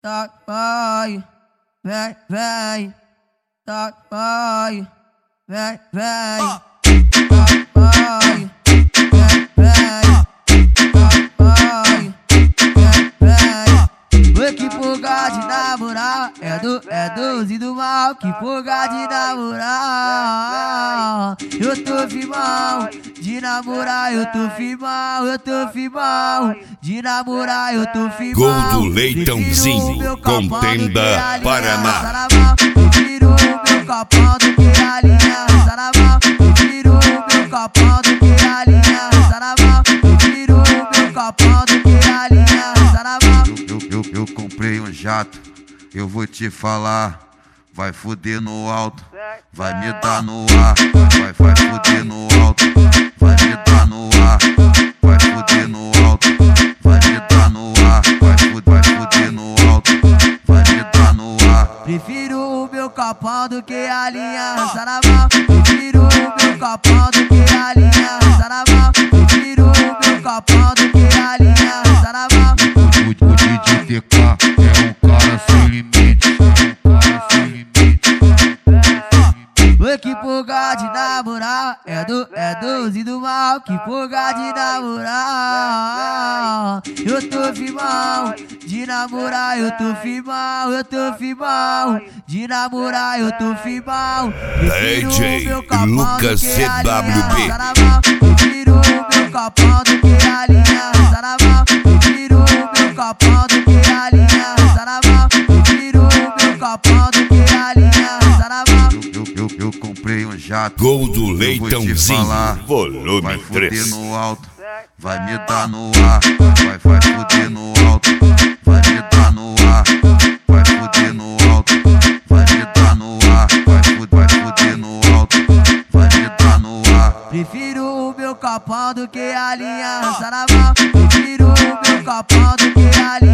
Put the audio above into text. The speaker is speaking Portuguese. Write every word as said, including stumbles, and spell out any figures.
tá, vai, vem, vem, tá, vai, vem, vem, tá, vai, vem, vem, tá, vai, vem, vem. Oi, que porra de namorar, é do, é doze do mal, que porra de namorar. Eu tô firmão, de namorar eu tô firmão, eu tô firmão, de namorar eu tô firmão. Gol do Leitãozinho, Contenda, Paraná. Prefiro o meu capão do que a linha, tá na mão. Prefiro o meu capão do que a linha, tá na mão. Prefiro o meu capão do que a linha, tá na mão. Eu, eu, eu comprei um jato, eu vou te falar. Vai fuder no alto, vai me dar no ar. Vai, vai fuder no alto, vai me dar no ar. Vai fuder no alto, vai me dar no ar. Vai fuder, vai fuder no alto, vai me dar no ar. Prefiro o meu capão do que a linha, tá na mão. Prefiro o meu capão do que a linha, tá na mão. Prefiro o meu capão do que a linha, tá na mão. O, o, o D J T K é um cara sem limite, é um cara sem limite. Oi, que porra de namorar, é do, é doze do mal, que porra de namorar. Eu tô firmão, de namorar eu tô firmão, eu tô firmão, de namorar eu tô firmão. D J Lucas C W B. Prefiro o meu capão do que a linha, tá na mão. Prefiro o meu capão do que a linha, tá na mão. Prefiro o meu capão do que a linha, tá na mão. Eu, eu, eu comprei um jato, Gol do eu Leitãozinho, vai volume fuder três. no alto, vai me dar no ar. Vai, vai fuder no alto, vai me dar no ar. Vai fuder no alto, vai me dar no ar. Vai fuder, vai fuder no alto, vai me dar no ar. Prefiro o meu capão do que a linha, tá na mão. Prefiro o meu capão do que a linha.